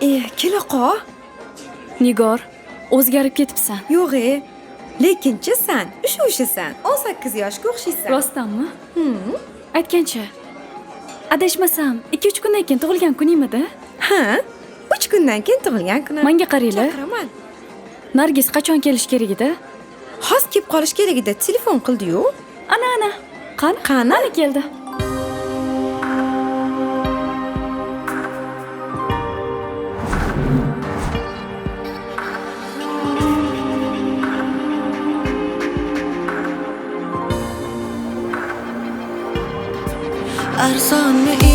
kela qol. Nigor, o'zgarib ketibsan. Yo'q-e. Lekinchi sen o'shasan. 18 yoshga o'xshaysan. Rostdanmi? Aytgancha. Adashmasam, 2-3 kundan keyin tug'ilgan kuningmidi? Ha? 3 kundan keyin tug'ilgan kunim. Menga qaranglar. Chaqiraman. Nargiz qachon kelish kerak edi? Hozir kelib qolish kerak edi. Telefon qildi-yu. Ana. Qani? Qani? Mana keldi. Arzonmi